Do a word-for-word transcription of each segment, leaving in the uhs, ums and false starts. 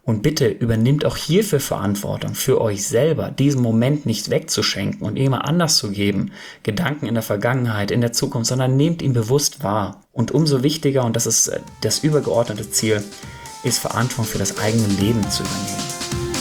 Und bitte übernimmt auch hierfür Verantwortung für euch selber, diesen Moment nicht wegzuschenken und jemand anders zu geben, Gedanken in der Vergangenheit, in der Zukunft, sondern nehmt ihn bewusst wahr. Und umso wichtiger, und das ist das übergeordnete Ziel, ist Verantwortung für das eigene Leben zu übernehmen.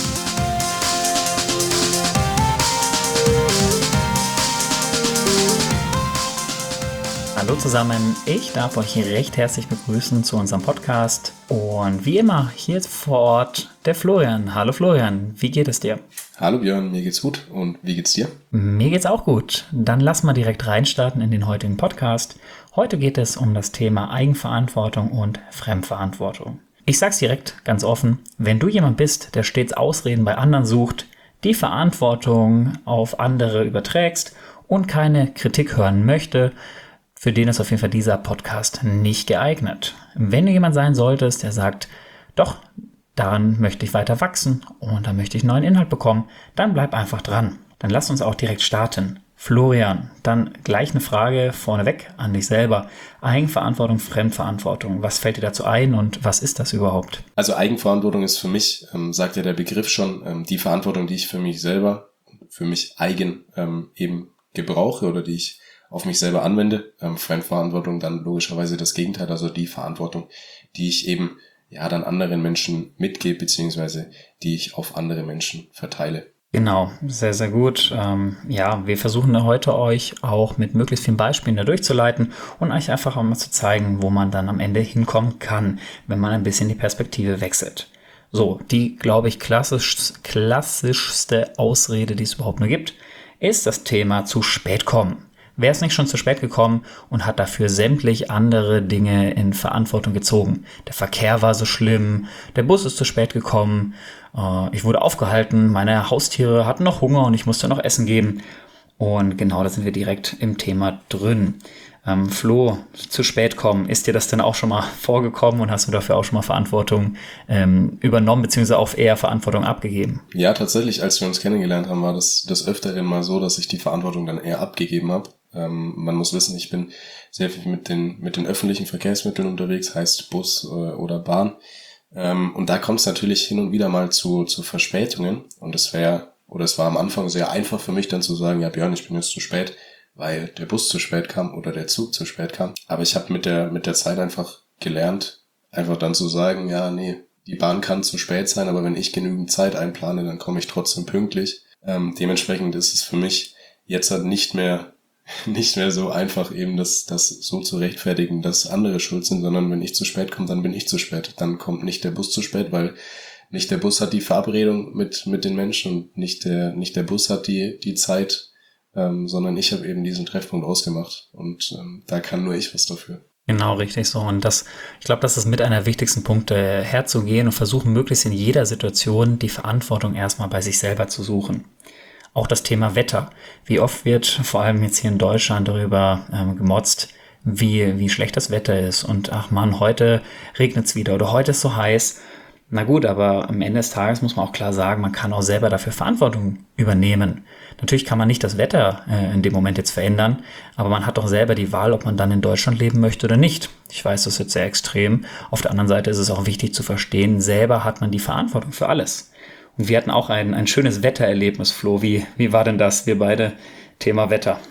Hallo zusammen, ich darf euch hier recht herzlich begrüßen zu unserem Podcast und wie immer hier vor Ort der Florian. Hallo Florian, wie geht es dir? Hallo Björn, mir geht's gut und wie geht's dir? Mir geht's auch gut. Dann lass mal direkt reinstarten in den heutigen Podcast. Heute geht es um das Thema Eigenverantwortung und Fremdverantwortung. Ich sag's direkt ganz offen, wenn du jemand bist, der stets Ausreden bei anderen sucht, die Verantwortung auf andere überträgst und keine Kritik hören möchte, für den ist auf jeden Fall dieser Podcast nicht geeignet. Wenn du jemand sein solltest, der sagt, doch, daran möchte ich weiter wachsen und da möchte ich neuen Inhalt bekommen, dann bleib einfach dran. Dann lass uns auch direkt starten. Florian, dann gleich eine Frage vorneweg an dich selber. Eigenverantwortung, Fremdverantwortung. Was fällt dir dazu ein und was ist das überhaupt? Also Eigenverantwortung ist für mich, ähm, sagt ja der Begriff schon, ähm, die Verantwortung, die ich für mich selber, für mich eigen ähm, eben gebrauche oder die ich auf mich selber anwende. Ähm, Fremdverantwortung dann logischerweise das Gegenteil, also die Verantwortung, die ich eben ja dann anderen Menschen mitgebe, beziehungsweise die ich auf andere Menschen verteile. Genau, sehr, sehr gut. Ähm, ja, wir versuchen heute euch auch mit möglichst vielen Beispielen da durchzuleiten und euch einfach auch mal zu zeigen, wo man dann am Ende hinkommen kann, wenn man ein bisschen die Perspektive wechselt. So, die, glaube ich, klassisch, klassischste Ausrede, die es überhaupt nur gibt, ist das Thema zu spät kommen. Wer ist nicht schon zu spät gekommen und hat dafür sämtlich andere Dinge in Verantwortung gezogen? Der Verkehr war so schlimm, der Bus ist zu spät gekommen, äh, ich wurde aufgehalten, meine Haustiere hatten noch Hunger und ich musste noch Essen geben. Und genau, da sind wir direkt im Thema drin. Ähm, Flo, zu spät kommen, ist dir das denn auch schon mal vorgekommen und hast du dafür auch schon mal Verantwortung ähm, übernommen, beziehungsweise auch eher Verantwortung abgegeben? Ja, tatsächlich, als wir uns kennengelernt haben, war das des Öfteren mal so, dass ich die Verantwortung dann eher abgegeben habe. Ähm, man muss wissen, ich bin sehr viel mit den mit den öffentlichen Verkehrsmitteln unterwegs, heißt Bus äh, oder Bahn. Ähm, und da kommt es natürlich hin und wieder mal zu zu Verspätungen. Und es wäre, oder es war am Anfang sehr einfach für mich dann zu sagen, ja Björn, ich bin jetzt zu spät, weil der Bus zu spät kam oder der Zug zu spät kam. Aber ich habe mit der mit der Zeit einfach gelernt, einfach dann zu sagen, ja, nee, die Bahn kann zu spät sein, aber wenn ich genügend Zeit einplane, dann komme ich trotzdem pünktlich. Ähm, dementsprechend ist es für mich jetzt halt nicht mehr nicht mehr so einfach eben das das so zu rechtfertigen, dass andere schuld sind, sondern wenn ich zu spät komme, dann bin ich zu spät. Dann kommt nicht der Bus zu spät, weil nicht der Bus hat die Verabredung mit mit den Menschen und nicht der nicht der Bus hat die die Zeit, ähm, sondern ich habe eben diesen Treffpunkt ausgemacht und ähm, da kann nur ich was dafür. Genau, richtig so. Und das, ich glaube, das ist mit einer der wichtigsten Punkte, herzugehen und versuchen, möglichst in jeder Situation die Verantwortung erstmal bei sich selber zu suchen. Auch das Thema Wetter. Wie oft wird vor allem jetzt hier in Deutschland darüber ähm, gemotzt, wie, wie schlecht das Wetter ist. Und ach man, heute regnet es wieder oder heute ist so heiß. Na gut, aber am Ende des Tages muss man auch klar sagen, man kann auch selber dafür Verantwortung übernehmen. Natürlich kann man nicht das Wetter äh, in dem Moment jetzt verändern, aber man hat doch selber die Wahl, ob man dann in Deutschland leben möchte oder nicht. Ich weiß, das ist jetzt sehr extrem. Auf der anderen Seite ist es auch wichtig zu verstehen, selber hat man die Verantwortung für alles. Und wir hatten auch ein, ein schönes Wettererlebnis, Flo. Wie, wie war denn das, wir beide, Thema Wetter?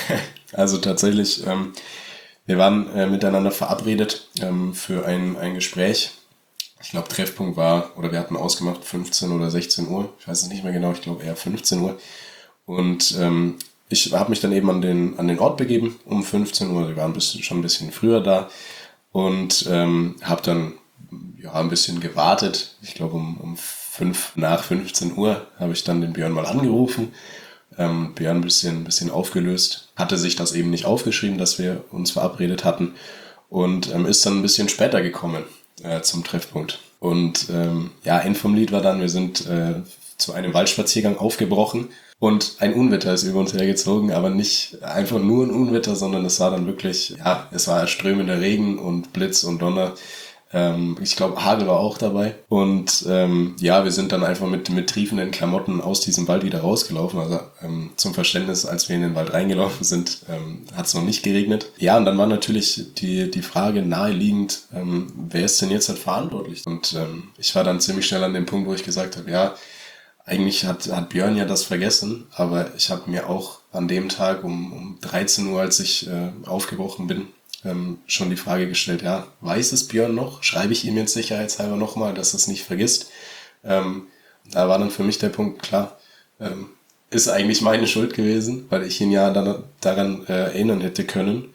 Also tatsächlich, ähm, wir waren äh, miteinander verabredet ähm, für ein, ein Gespräch. Ich glaube, Treffpunkt war, oder wir hatten ausgemacht fünfzehn oder sechzehn Uhr. Ich weiß es nicht mehr genau, ich glaube eher fünfzehn Uhr. Und ähm, ich habe mich dann eben an den an den Ort begeben um fünfzehn Uhr. Wir waren ein bisschen, schon ein bisschen früher da und ähm, habe dann ja ein bisschen gewartet. Ich glaube um, um fünf nach fünfzehn Uhr habe ich dann den Björn mal angerufen. Ähm, Björn ein bisschen, ein bisschen aufgelöst. Hatte sich das eben nicht aufgeschrieben, dass wir uns verabredet hatten. Und ähm, ist dann ein bisschen später gekommen äh, zum Treffpunkt. Und ähm, ja, End vom Lied war dann, wir sind äh, zu einem Waldspaziergang aufgebrochen. Und ein Unwetter ist über uns hergezogen, aber nicht einfach nur ein Unwetter, sondern es war dann wirklich, ja, es war strömender Regen und Blitz und Donner. Ähm, ich glaube, Hagel war auch dabei. Und ähm, ja, wir sind dann einfach mit, mit triefenden Klamotten aus diesem Wald wieder rausgelaufen. Also ähm, zum Verständnis, als wir in den Wald reingelaufen sind, ähm, hat es noch nicht geregnet. Ja, und dann war natürlich die, die Frage naheliegend, ähm, wer ist denn jetzt halt verantwortlich? Und ähm, ich war dann ziemlich schnell an dem Punkt, wo ich gesagt habe, ja, eigentlich hat, hat Björn ja das vergessen, aber ich habe mir auch an dem Tag um, um dreizehn Uhr, als ich äh, aufgebrochen bin, ähm, schon die Frage gestellt, ja, weiß es Björn noch? Schreibe ich ihm jetzt sicherheitshalber nochmal, dass er es nicht vergisst? Ähm, da war dann für mich der Punkt, klar, ähm, ist eigentlich meine Schuld gewesen, weil ich ihn ja dann daran äh, erinnern hätte können.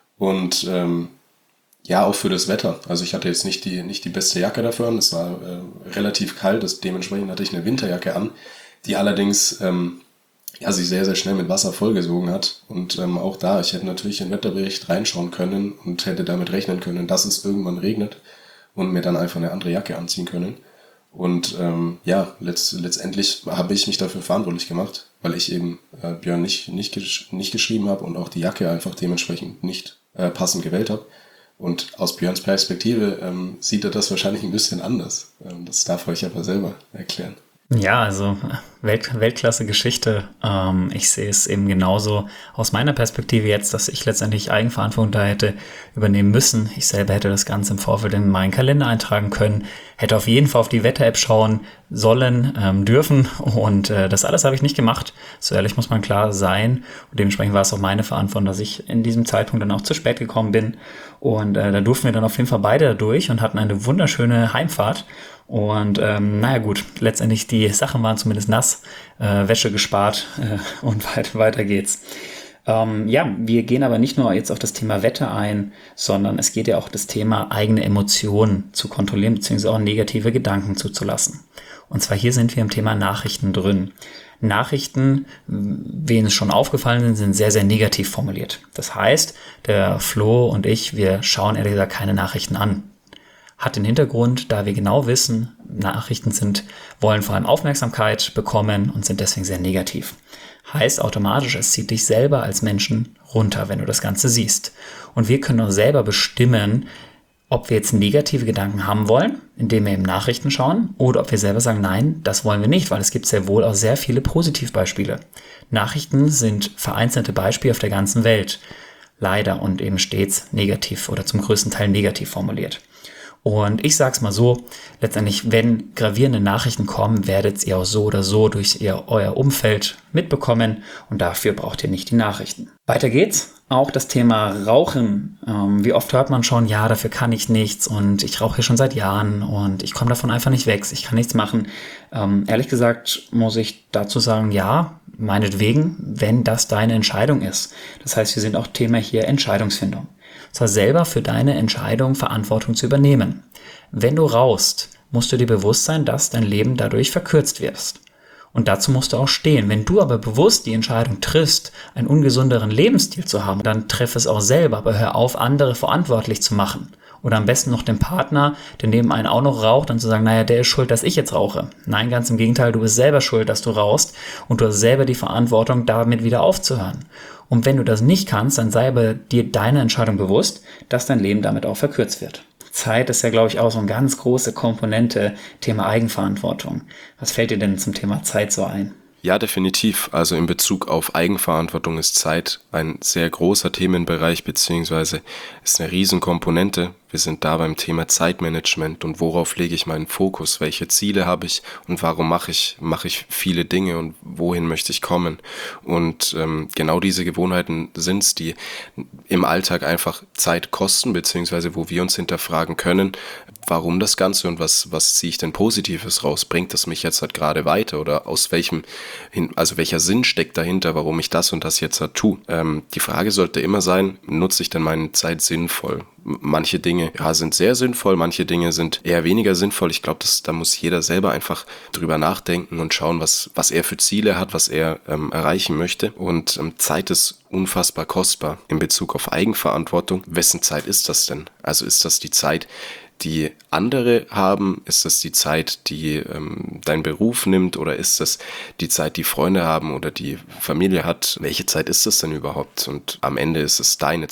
Und ähm, ja, auch für das Wetter. Also ich hatte jetzt nicht die nicht die beste Jacke dafür an. Es war äh, relativ kalt, das, dementsprechend hatte ich eine Winterjacke an, die allerdings ähm, ja, sich sehr, sehr schnell mit Wasser vollgesogen hat. Und ähm, auch da, ich hätte natürlich in den Wetterbericht reinschauen können und hätte damit rechnen können, dass es irgendwann regnet und mir dann einfach eine andere Jacke anziehen können. Und ähm, ja, letzt, letztendlich habe ich mich dafür verantwortlich gemacht, weil ich eben äh, Björn nicht, nicht, gesch- nicht geschrieben habe und auch die Jacke einfach dementsprechend nicht äh, passend gewählt habe. Und aus Björns Perspektive ähm, sieht er das wahrscheinlich ein bisschen anders. Ähm, das darf er euch aber selber erklären. Ja, also Welt, Weltklasse-Geschichte. Ähm, ich sehe es eben genauso aus meiner Perspektive jetzt, dass ich letztendlich Eigenverantwortung da hätte übernehmen müssen. Ich selber hätte das Ganze im Vorfeld in meinen Kalender eintragen können, hätte auf jeden Fall auf die Wetter-App schauen sollen, ähm, dürfen und äh, das alles habe ich nicht gemacht. So ehrlich muss man klar sein und dementsprechend war es auch meine Verantwortung, dass ich in diesem Zeitpunkt dann auch zu spät gekommen bin und äh, da durften wir dann auf jeden Fall beide durch und hatten eine wunderschöne Heimfahrt. Und ähm, naja gut, letztendlich die Sachen waren zumindest nass, äh, Wäsche gespart äh, und weit, weiter geht's. Ähm, ja, wir gehen aber nicht nur jetzt auf das Thema Wetter ein, sondern es geht ja auch das Thema eigene Emotionen zu kontrollieren, beziehungsweise auch negative Gedanken zuzulassen. Und zwar hier sind wir im Thema Nachrichten drin. Nachrichten, wen es schon aufgefallen sind, sind sehr, sehr negativ formuliert. Das heißt, der Flo und ich, wir schauen ehrlich gesagt keine Nachrichten an. Hat den Hintergrund, da wir genau wissen, Nachrichten sind, wollen vor allem Aufmerksamkeit bekommen und sind deswegen sehr negativ. Heißt automatisch, es zieht dich selber als Menschen runter, wenn du das Ganze siehst. Und wir können auch selber bestimmen, ob wir jetzt negative Gedanken haben wollen, indem wir eben Nachrichten schauen, oder ob wir selber sagen, nein, das wollen wir nicht, weil es gibt sehr wohl auch sehr viele Positivbeispiele. Nachrichten sind vereinzelte Beispiele auf der ganzen Welt. Leider und eben stets negativ oder zum größten Teil negativ formuliert. Und ich sag's mal so, letztendlich, wenn gravierende Nachrichten kommen, werdet ihr auch so oder so durch ihr, euer Umfeld mitbekommen und dafür braucht ihr nicht die Nachrichten. Weiter geht's. Auch das Thema Rauchen. Ähm, wie oft hört man schon, ja, dafür kann ich nichts und ich rauche hier schon seit Jahren und ich komme davon einfach nicht weg, ich kann nichts machen. Ähm, ehrlich gesagt muss ich dazu sagen, ja, meinetwegen, wenn das deine Entscheidung ist. Das heißt, wir sind auch Thema hier Entscheidungsfindung. Und zwar selber für deine Entscheidung Verantwortung zu übernehmen. Wenn du rauchst, musst du dir bewusst sein, dass dein Leben dadurch verkürzt wirst. Und dazu musst du auch stehen. Wenn du aber bewusst die Entscheidung triffst, einen ungesünderen Lebensstil zu haben, dann treff es auch selber, aber hör auf, andere verantwortlich zu machen. Oder am besten noch den Partner, der neben einen auch noch raucht, dann zu sagen, naja, der ist schuld, dass ich jetzt rauche. Nein, ganz im Gegenteil, du bist selber schuld, dass du rauchst und du hast selber die Verantwortung, damit wieder aufzuhören. Und wenn du das nicht kannst, dann sei aber dir deine Entscheidung bewusst, dass dein Leben damit auch verkürzt wird. Zeit ist ja, glaube ich, auch so eine ganz große Komponente, Thema Eigenverantwortung. Was fällt dir denn zum Thema Zeit so ein? Ja, definitiv. Also in Bezug auf Eigenverantwortung ist Zeit ein sehr großer Themenbereich, beziehungsweise ist eine Riesenkomponente. Wir sind da beim Thema Zeitmanagement und worauf lege ich meinen Fokus, welche Ziele habe ich und warum mache ich mache ich viele Dinge und wohin möchte ich kommen. Und ähm, genau diese Gewohnheiten sind es, die im Alltag einfach Zeit kosten, beziehungsweise wo wir uns hinterfragen können, warum das Ganze und was was ziehe ich denn Positives raus? Bringt das mich jetzt halt gerade weiter oder aus welchem, also welcher Sinn steckt dahinter, warum ich das und das jetzt halt tue? Ähm, die Frage sollte immer sein, nutze ich denn meine Zeit sinnvoll? Manche Dinge ja, sind sehr sinnvoll, manche Dinge sind eher weniger sinnvoll. Ich glaube, da muss jeder selber einfach drüber nachdenken und schauen, was, was er für Ziele hat, was er ähm, erreichen möchte. Und ähm, Zeit ist unfassbar kostbar in Bezug auf Eigenverantwortung. Wessen Zeit ist das denn? Also ist das die Zeit, die andere haben? Ist das die Zeit, die ähm, dein Beruf nimmt? Oder ist das die Zeit, die Freunde haben oder die Familie hat? Welche Zeit ist das denn überhaupt? Und am Ende ist es deine Zeit.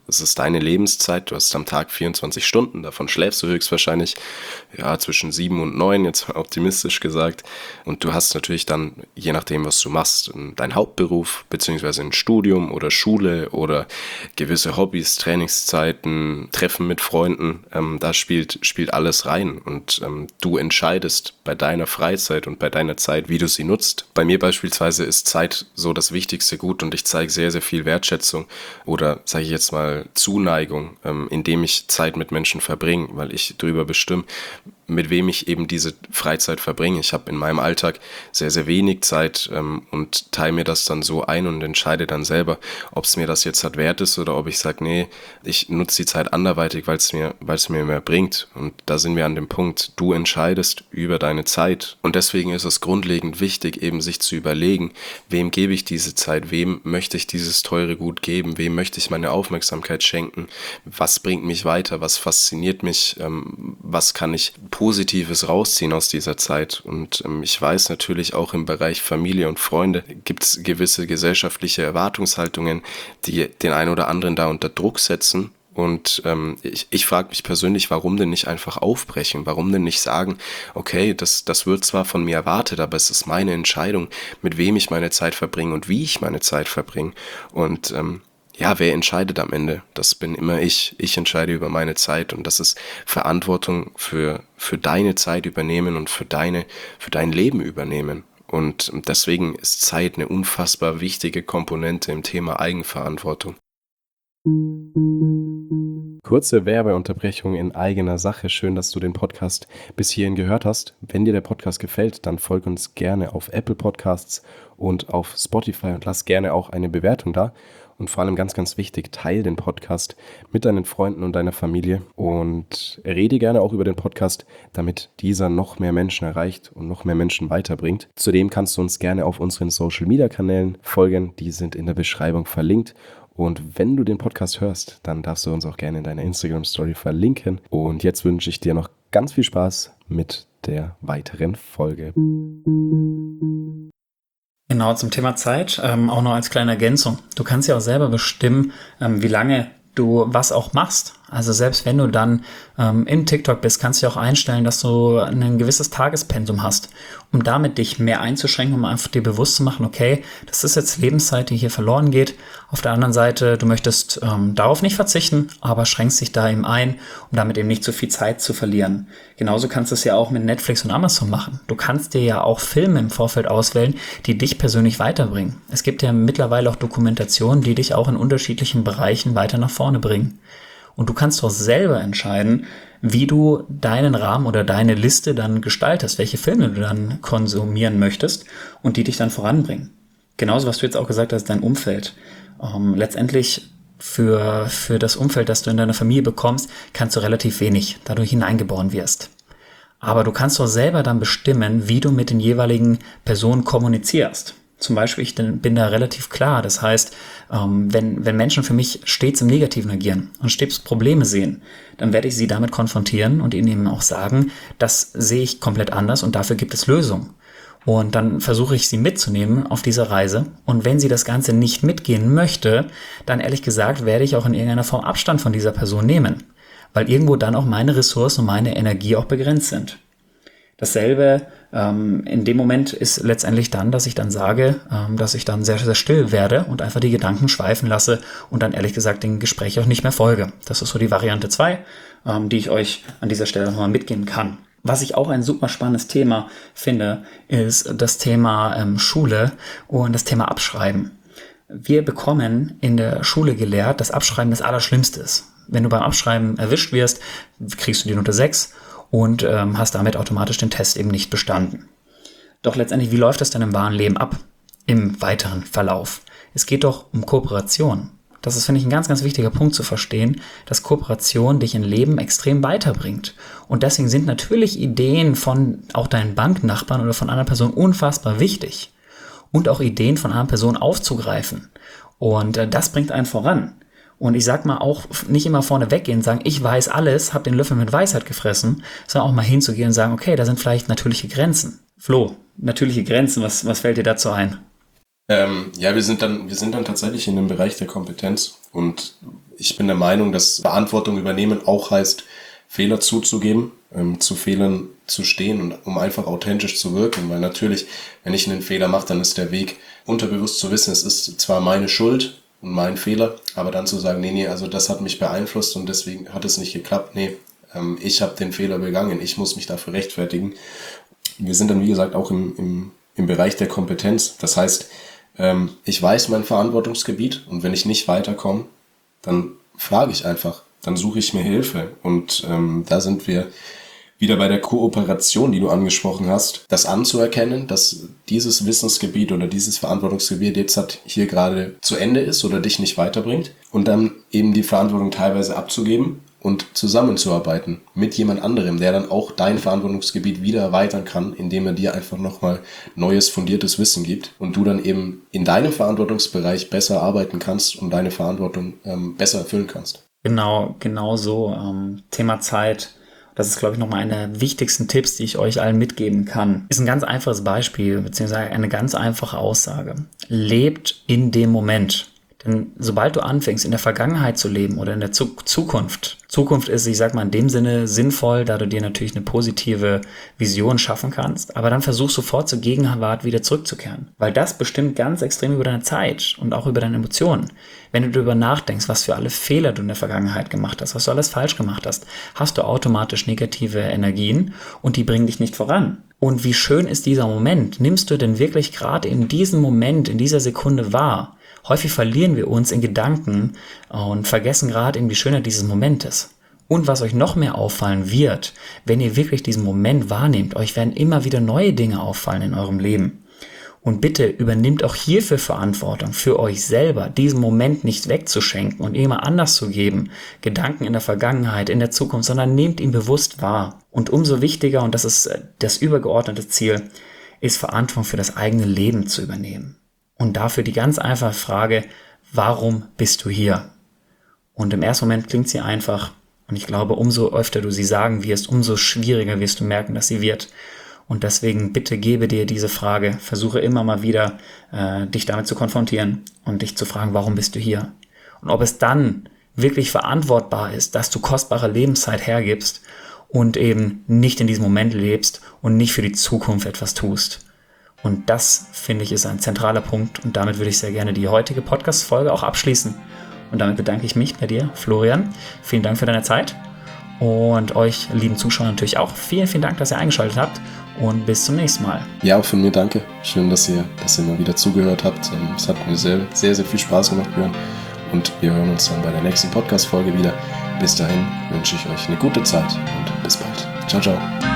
Es ist deine Lebenszeit, du hast am Tag vierundzwanzig Stunden, davon schläfst du höchstwahrscheinlich ja, zwischen sieben und neun, jetzt optimistisch gesagt. Und du hast natürlich dann, je nachdem, was du machst, deinen Hauptberuf, beziehungsweise ein Studium oder Schule oder gewisse Hobbys, Trainingszeiten, Treffen mit Freunden, ähm, da spielt, spielt alles rein. Und ähm, du entscheidest bei deiner Freizeit und bei deiner Zeit, wie du sie nutzt. Bei mir beispielsweise ist Zeit so das wichtigste Gut und ich zeige sehr, sehr viel Wertschätzung oder, sage ich jetzt mal, Zuneigung, ähm, indem ich Zeit mit Menschen verbringe, weil ich darüber bestimme, mit wem ich eben diese Freizeit verbringe. Ich habe in meinem Alltag sehr, sehr wenig Zeit ähm, und teile mir das dann so ein und entscheide dann selber, ob es mir das jetzt halt wert ist oder ob ich sage, nee, ich nutze die Zeit anderweitig, weil es mir, weil es mir mehr bringt. Und da sind wir an dem Punkt, du entscheidest über deine Zeit. Und deswegen ist es grundlegend wichtig, eben sich zu überlegen, wem gebe ich diese Zeit, wem möchte ich dieses teure Gut geben, wem möchte ich meine Aufmerksamkeit schenken, was bringt mich weiter, was fasziniert mich, ähm, was kann ich Positives rausziehen aus dieser Zeit. Und ähm, ich weiß natürlich auch im Bereich Familie und Freunde gibt es gewisse gesellschaftliche Erwartungshaltungen, die den einen oder anderen da unter Druck setzen. Und ähm, ich, ich frage mich persönlich, warum denn nicht einfach aufbrechen? Warum denn nicht sagen, okay, das, das wird zwar von mir erwartet, aber es ist meine Entscheidung, mit wem ich meine Zeit verbringe und wie ich meine Zeit verbringe. Und ähm, ja, wer entscheidet am Ende? Das bin immer ich. Ich entscheide über meine Zeit und das ist Verantwortung für, für deine Zeit übernehmen und für deine, für dein Leben übernehmen. Und deswegen ist Zeit eine unfassbar wichtige Komponente im Thema Eigenverantwortung. Kurze Werbeunterbrechung in eigener Sache. Schön, dass du den Podcast bis hierhin gehört hast. Wenn dir der Podcast gefällt, dann folg uns gerne auf Apple Podcasts und auf Spotify und lass gerne auch eine Bewertung da. Und vor allem ganz, ganz wichtig, teile den Podcast mit deinen Freunden und deiner Familie und rede gerne auch über den Podcast, damit dieser noch mehr Menschen erreicht und noch mehr Menschen weiterbringt. Zudem kannst du uns gerne auf unseren Social-Media-Kanälen folgen, die sind in der Beschreibung verlinkt. Und wenn du den Podcast hörst, dann darfst du uns auch gerne in deiner Instagram-Story verlinken. Und jetzt wünsche ich dir noch ganz viel Spaß mit der weiteren Folge. Genau, zum Thema Zeit, ähm, auch noch als kleine Ergänzung. Du kannst ja auch selber bestimmen, ähm, wie lange du was auch machst. Also selbst wenn du dann ähm, in TikTok bist, kannst du ja auch einstellen, dass du ein gewisses Tagespensum hast, um damit dich mehr einzuschränken, um einfach dir bewusst zu machen, okay, das ist jetzt Lebenszeit, die hier verloren geht. Auf der anderen Seite, du möchtest ähm, darauf nicht verzichten, aber schränkst dich da eben ein, um damit eben nicht zu viel Zeit zu verlieren. Genauso kannst du es ja auch mit Netflix und Amazon machen. Du kannst dir ja auch Filme im Vorfeld auswählen, die dich persönlich weiterbringen. Es gibt ja mittlerweile auch Dokumentationen, die dich auch in unterschiedlichen Bereichen weiter nach vorne bringen. Und du kannst doch selber entscheiden, wie du deinen Rahmen oder deine Liste dann gestaltest, welche Filme du dann konsumieren möchtest und die dich dann voranbringen. Genauso, was du jetzt auch gesagt hast, dein Umfeld. Ähm, letztendlich für, für das Umfeld, das du in deiner Familie bekommst, kannst du relativ wenig, da du hineingeboren wirst. Aber du kannst doch selber dann bestimmen, wie du mit den jeweiligen Personen kommunizierst. Zum Beispiel, ich bin da relativ klar. Das heißt, wenn, wenn Menschen für mich stets im Negativen agieren und stets Probleme sehen, dann werde ich sie damit konfrontieren und ihnen eben auch sagen, das sehe ich komplett anders und dafür gibt es Lösungen. Und dann versuche ich sie mitzunehmen auf dieser Reise. Und wenn sie das Ganze nicht mitgehen möchte, dann ehrlich gesagt werde ich auch in irgendeiner Form Abstand von dieser Person nehmen. Weil irgendwo dann auch meine Ressourcen und meine Energie auch begrenzt sind. Dasselbe ähm, in dem Moment ist letztendlich dann, dass ich dann sage, ähm, dass ich dann sehr, sehr still werde und einfach die Gedanken schweifen lasse und dann ehrlich gesagt dem Gespräch auch nicht mehr folge. Das ist so die Variante zwei, ähm, die ich euch an dieser Stelle nochmal mitgeben kann. Was ich auch ein super spannendes Thema finde, ist das Thema ähm, Schule und das Thema Abschreiben. Wir bekommen in der Schule gelehrt, dass Abschreiben das Allerschlimmste ist. Wenn du beim Abschreiben erwischt wirst, kriegst du die Note sechs. Und ähm, hast damit automatisch den Test eben nicht bestanden. Doch letztendlich, wie läuft das denn im wahren Leben ab? Im weiteren Verlauf. Es geht doch um Kooperation. Das ist, finde ich, ein ganz, ganz wichtiger Punkt zu verstehen, dass Kooperation dich im Leben extrem weiterbringt. Und deswegen sind natürlich Ideen von auch deinen Banknachbarn oder von anderen Personen unfassbar wichtig. Und auch Ideen von anderen Personen aufzugreifen. Und äh, das bringt einen voran. Und ich sag mal auch, nicht immer vorne weggehen und sagen, ich weiß alles, hab den Löffel mit Weisheit gefressen, sondern auch mal hinzugehen und sagen, okay, da sind vielleicht natürliche Grenzen. Flo, natürliche Grenzen, was, was fällt dir dazu ein? Ähm, ja, wir sind dann, wir sind dann tatsächlich in dem Bereich der Kompetenz und ich bin der Meinung, dass Verantwortung übernehmen auch heißt, Fehler zuzugeben, ähm, zu Fehlern zu stehen und um einfach authentisch zu wirken. Weil natürlich, wenn ich einen Fehler mache, dann ist der Weg unterbewusst zu wissen, es ist zwar meine Schuld und mein Fehler, aber dann zu sagen, nee, nee, also das hat mich beeinflusst und deswegen hat es nicht geklappt. Nee, ähm, ich habe den Fehler begangen, ich muss mich dafür rechtfertigen. Wir sind dann, wie gesagt, auch im, im, im Bereich der Kompetenz. Das heißt, ähm, ich weiß mein Verantwortungsgebiet und wenn ich nicht weiterkomme, dann frage ich einfach. Dann suche ich mir Hilfe. Und ähm, da sind wir wieder bei der Kooperation, die du angesprochen hast, das anzuerkennen, dass dieses Wissensgebiet oder dieses Verantwortungsgebiet jetzt halt hier gerade zu Ende ist oder dich nicht weiterbringt und dann eben die Verantwortung teilweise abzugeben und zusammenzuarbeiten mit jemand anderem, der dann auch dein Verantwortungsgebiet wieder erweitern kann, indem er dir einfach nochmal neues, fundiertes Wissen gibt und du dann eben in deinem Verantwortungsbereich besser arbeiten kannst und deine Verantwortung ähm, besser erfüllen kannst. Genau, genau so. Ähm, Thema Zeit. Das ist, glaube ich, nochmal einer der wichtigsten Tipps, die ich euch allen mitgeben kann. Ist ein ganz einfaches Beispiel, beziehungsweise eine ganz einfache Aussage. Lebt in dem Moment. Denn sobald du anfängst, in der Vergangenheit zu leben oder in der Zukunft, Zukunft ist, ich sag mal, in dem Sinne sinnvoll, da du dir natürlich eine positive Vision schaffen kannst, aber dann versuch sofort zur Gegenwart wieder zurückzukehren. Weil das bestimmt ganz extrem über deine Zeit und auch über deine Emotionen. Wenn du darüber nachdenkst, was für alle Fehler du in der Vergangenheit gemacht hast, was du alles falsch gemacht hast, hast du automatisch negative Energien und die bringen dich nicht voran. Und wie schön ist dieser Moment? Nimmst du denn wirklich gerade in diesem Moment, in dieser Sekunde wahr? Häufig verlieren wir uns in Gedanken und vergessen gerade eben die Schönheit dieses Momentes. Und was euch noch mehr auffallen wird, wenn ihr wirklich diesen Moment wahrnehmt, euch werden immer wieder neue Dinge auffallen in eurem Leben. Und bitte übernimmt auch hierfür Verantwortung für euch selber, diesen Moment nicht wegzuschenken und immer anders zu geben, Gedanken in der Vergangenheit, in der Zukunft, sondern nehmt ihn bewusst wahr. Und umso wichtiger, und das ist das übergeordnete Ziel, ist Verantwortung für das eigene Leben zu übernehmen. Und dafür die ganz einfache Frage, warum bist du hier? Und im ersten Moment klingt sie einfach. Und ich glaube, umso öfter du sie sagen wirst, umso schwieriger wirst du merken, dass sie wird. Und deswegen bitte gebe dir diese Frage, versuche immer mal wieder, äh, dich damit zu konfrontieren und dich zu fragen, warum bist du hier? Und ob es dann wirklich verantwortbar ist, dass du kostbare Lebenszeit hergibst und eben nicht in diesem Moment lebst und nicht für die Zukunft etwas tust. Und das, finde ich, ist ein zentraler Punkt. Und damit würde ich sehr gerne die heutige Podcast-Folge auch abschließen. Und damit bedanke ich mich bei dir, Florian. Vielen Dank für deine Zeit. Und euch, lieben Zuschauer, natürlich auch. Vielen, vielen Dank, dass ihr eingeschaltet habt. Und bis zum nächsten Mal. Ja, auch von mir danke. Schön, dass ihr, dass ihr mal wieder zugehört habt. Es hat mir sehr, sehr, sehr viel Spaß gemacht, Björn. Und wir hören uns dann bei der nächsten Podcast-Folge wieder. Bis dahin wünsche ich euch eine gute Zeit und bis bald. Ciao, ciao.